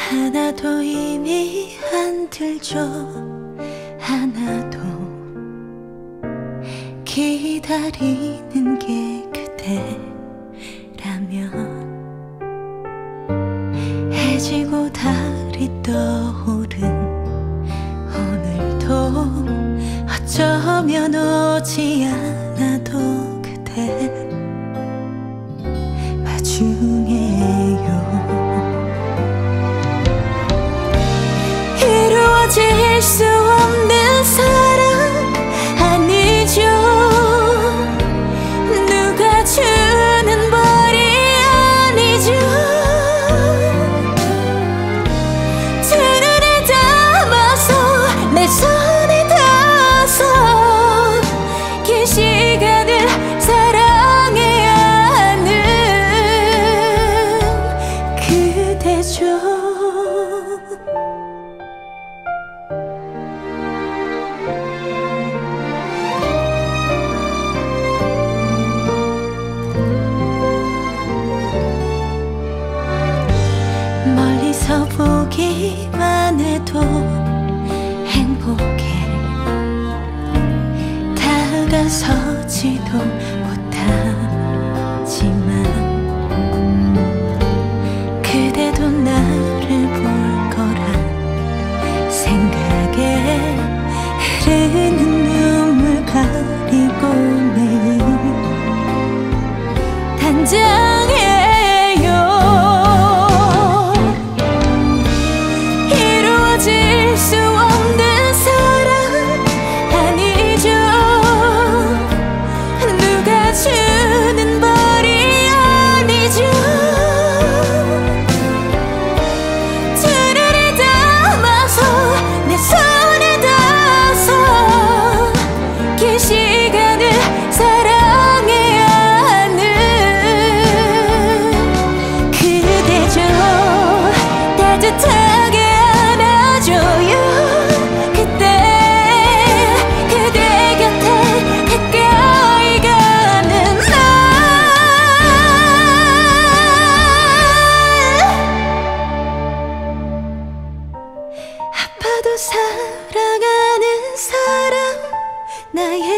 하나도 이미 안 들죠. 하나도 기다리는 게 그대라면 해지고 달이 떠오른 오늘도 어쩌면 오지 않아도 그대 마중에요. 이루어질 수 없는 사랑 아니죠. 누가 주는 벌이 아니죠. 두 눈에 담아서 내 손에 닿아서 긴 시간을 사랑해야 하는 그대죠. 멀리서 보기만 해도 행복해. 다가서지도 못하지만 그대도 나를 볼 거란 생각에 흐르는 눈물 가리고 매일 단장해요. 이루어질 수 없는 사랑 아니죠. 누가 주는 벌이 아니죠. 두 눈에 담아서 내 손에 닿아서 긴 시간을 사랑해야 하는 그대죠. 따뜻하게 안아줘요. 그때 그대 곁에 가까이 가는 날 아파도 사랑하는 사람 나의